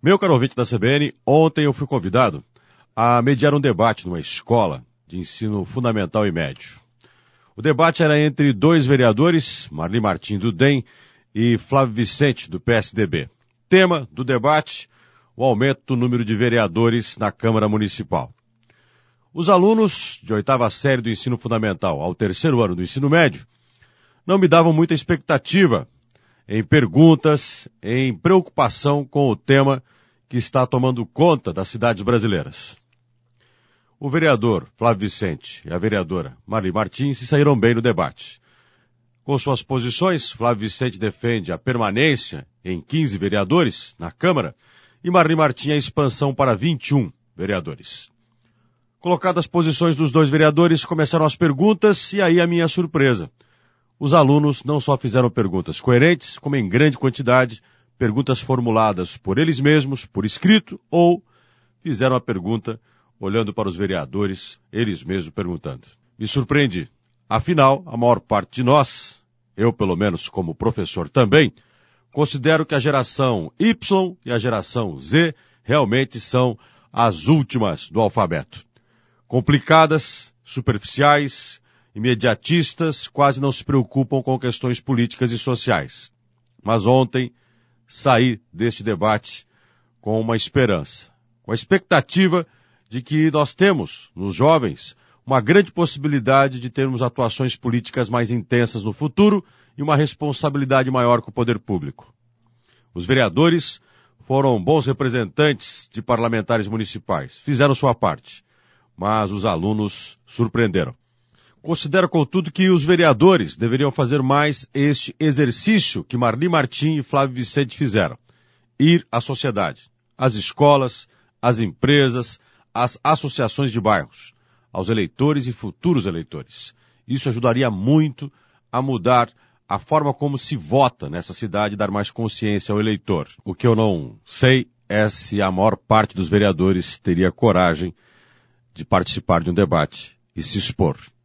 Meu caro ouvinte da CBN, ontem eu fui convidado a mediar um debate numa escola de ensino fundamental e médio. O debate era entre dois vereadores, Marli Martim do DEM e Flávio Vicente do PSDB. Tema do debate, o aumento do número de vereadores na Câmara Municipal. Os alunos de 8ª série do ensino fundamental ao 3º ano do ensino médio não me davam muita expectativa em perguntas, em preocupação com o tema que está tomando conta das cidades brasileiras. O vereador Flávio Vicente e a vereadora Marli Martim se saíram bem no debate. Com suas posições, Flávio Vicente defende a permanência em 15 vereadores na Câmara e Marli Martim a expansão para 21 vereadores. Colocadas as posições dos dois vereadores, começaram as perguntas e aí a minha surpresa. Os alunos não só fizeram perguntas coerentes, como em grande quantidade, perguntas formuladas por eles mesmos, por escrito, ou fizeram a pergunta olhando para os vereadores, eles mesmos perguntando. Me surpreendi. Afinal, a maior parte de nós, eu pelo menos como professor também, considero que a geração Y e a geração Z realmente são as últimas do alfabeto. Complicadas, superficiais, imediatistas, quase não se preocupam com questões políticas e sociais. Mas ontem saí deste debate com uma esperança, com a expectativa de que nós temos, nos jovens, uma grande possibilidade de termos atuações políticas mais intensas no futuro e uma responsabilidade maior com o poder público. Os vereadores foram bons representantes de parlamentares municipais, fizeram sua parte, mas os alunos surpreenderam. Considero, contudo, que os vereadores deveriam fazer mais este exercício que Marli Martim e Flávio Vicente fizeram. Ir à sociedade, às escolas, às empresas, às associações de bairros, aos eleitores e futuros eleitores. Isso ajudaria muito a mudar a forma como se vota nessa cidade e dar mais consciência ao eleitor. O que eu não sei é se a maior parte dos vereadores teria coragem de participar de um debate e se expor.